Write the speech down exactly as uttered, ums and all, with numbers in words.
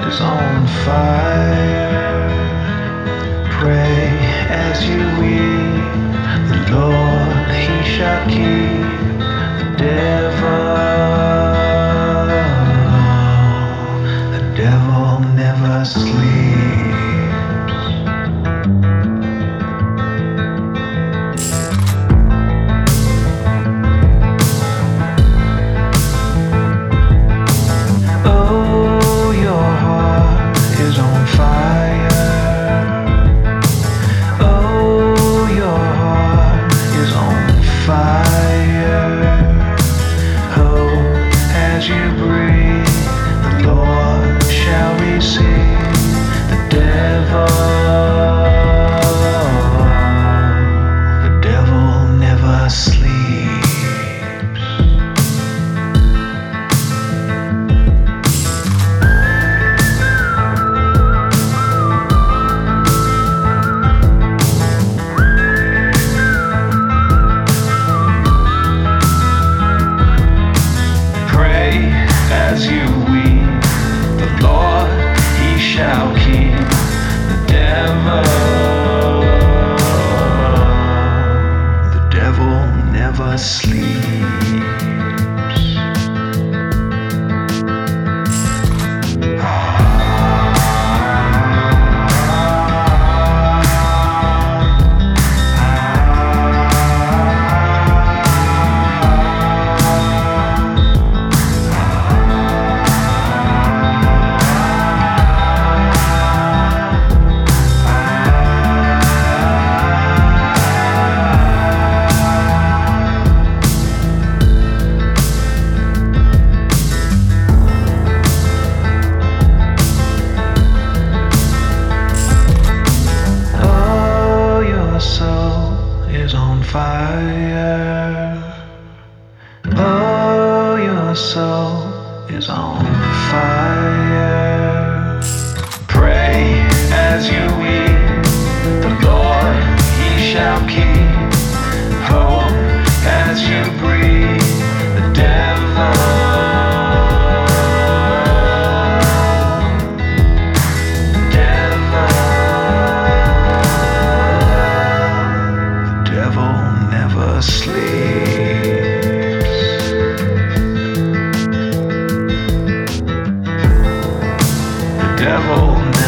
is on fire. Pray as you weep, the Lord He shall keep the devil. The devil never sleeps. As you weep, the Lord He shall keep the devil. The devil never sleeps. Fire. Oh, your soul is on fire. Pray as you weep, the Lord He shall keep. Hope as you breathe, the devil. Never sleeps. The devil